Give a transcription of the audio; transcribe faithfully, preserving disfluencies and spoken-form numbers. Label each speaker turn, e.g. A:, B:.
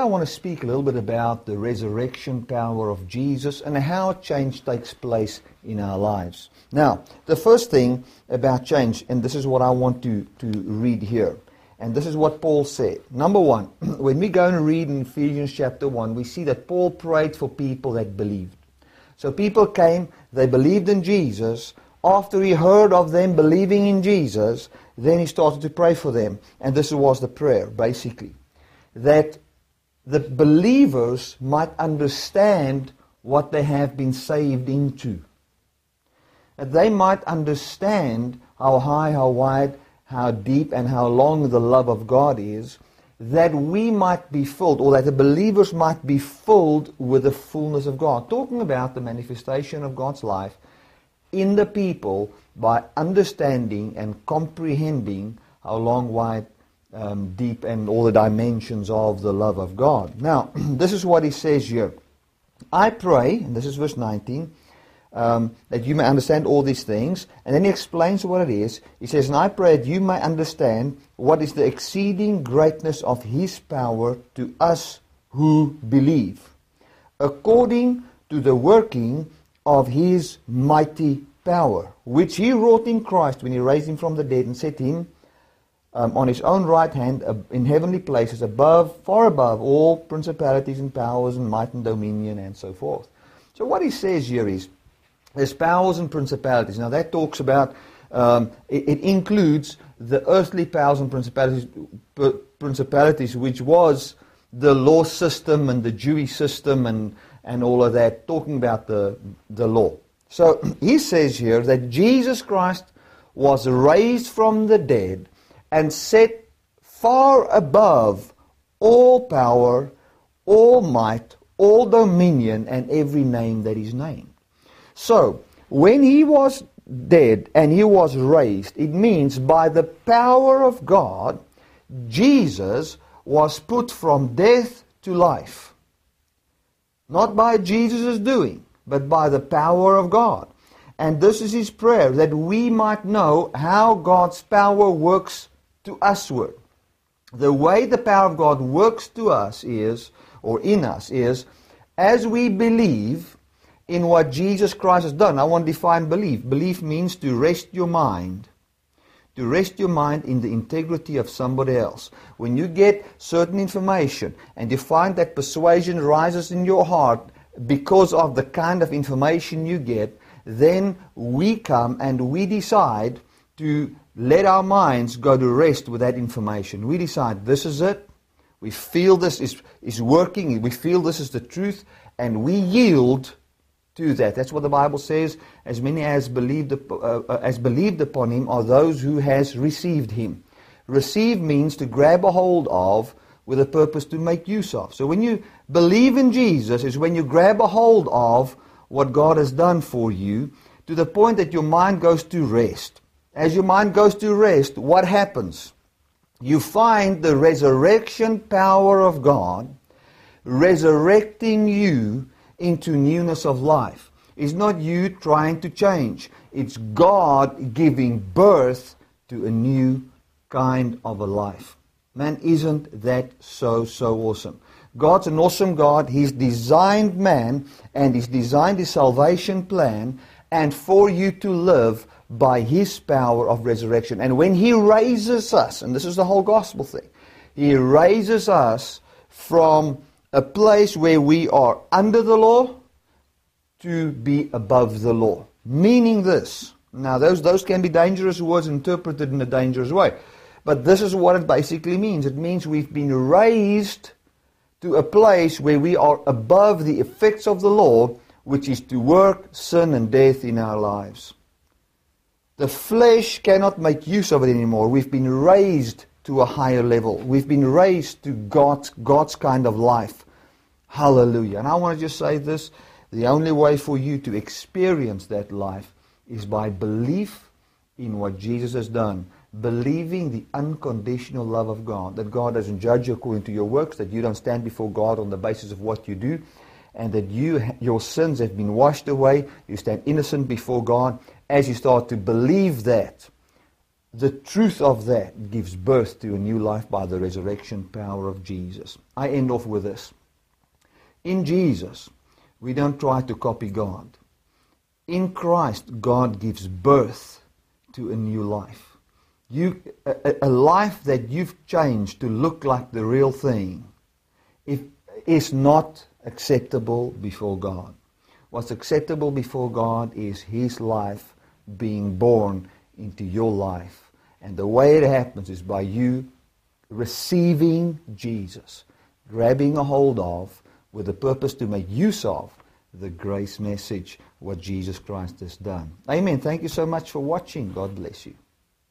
A: want to speak a little bit about the resurrection power of Jesus and how change takes place in our lives. Now, the first thing about change, and this is what I want to, to read here, and this is what Paul said. Number one, when we go and read in Ephesians chapter one, we see that Paul prayed for people that believed. So people came, they believed in Jesus. After he heard of them believing in Jesus, then he started to pray for them. And this was the prayer, basically. That the believers might understand what they have been saved into. That they might understand how high, how wide, how deep, and how long the love of God is. That we might be filled, or that the believers might be filled with the fullness of God. Talking about the manifestation of God's life in the people by understanding and comprehending how long, wide, um, deep, and all the dimensions of the love of God. Now, this is what he says here. I pray, and this is verse nineteen, um, that you may understand all these things. And then he explains what it is. He says, and I pray that you may understand what is the exceeding greatness of his power to us who believe, according to the working of his mighty power, which he wrought in Christ when he raised him from the dead and set him um, on his own right hand uh, in heavenly places, above, far above all principalities and powers and might and dominion and so forth. So what he says here is, there's powers and principalities. Now that talks about, um, it, it includes the earthly powers and principalities, principalities, which was the law system and the Jewish system and, and all of that, talking about the, the law. So he says here that Jesus Christ was raised from the dead and set far above all power, all might, all dominion, and every name that is named. So, when he was dead and he was raised, it means by the power of God, Jesus was put from death to life. Not by Jesus' doing, but by the power of God. And this is his prayer, that we might know how God's power works to usward. The way the power of God works to us is, or in us is, as we believe in what Jesus Christ has done. I want to define belief. Belief means to rest your mind. To rest your mind in the integrity of somebody else. When you get certain information and you find that persuasion rises in your heart because of the kind of information you get, then we come and we decide to let our minds go to rest with that information. We decide this is it. We feel this is, is working. We feel this is the truth. And we yield to that. That's what the Bible says. As many as believed, uh, as believed upon him are those who has received him. Receive means to grab a hold of with a purpose to make use of. So when you believe in Jesus is when you grab a hold of what God has done for you to the point that your mind goes to rest. As your mind goes to rest, what happens? You find the resurrection power of God resurrecting you into newness of life. It's not you trying to change. It's God giving birth to a new kind of a life. Man, isn't that so, so awesome? God's an awesome God. He's designed man and He's designed His salvation plan and for you to live by His power of resurrection. And when He raises us, and this is the whole gospel thing, He raises us from a place where we are under the law to be above the law. Meaning this. Now, those, those can be dangerous words interpreted in a dangerous way. But this is what it basically means. It means we've been raised to a place where we are above the effects of the law, which is to work sin and death in our lives. The flesh cannot make use of it anymore. We've been raised to a higher level. We've been raised to God's, God's kind of life. Hallelujah. And I want to just say this. The only way for you to experience that life is by belief in what Jesus has done. Believing the unconditional love of God. That God doesn't judge you according to your works. That you don't stand before God on the basis of what you do. And that you, your sins have been washed away. You stand innocent before God. As you start to believe that, the truth of that gives birth to a new life by the resurrection power of Jesus. I end off with this. In Jesus, we don't try to copy God. In Christ, God gives birth to a new life. You, a, a life that you've changed to look like the real thing, if, is not acceptable before God. What's acceptable before God is His life being born into your life. And the way it happens is by you receiving Jesus, grabbing a hold of, with the purpose to make use of the grace message, what Jesus Christ has done. Amen. Thank you so much for watching. God bless you.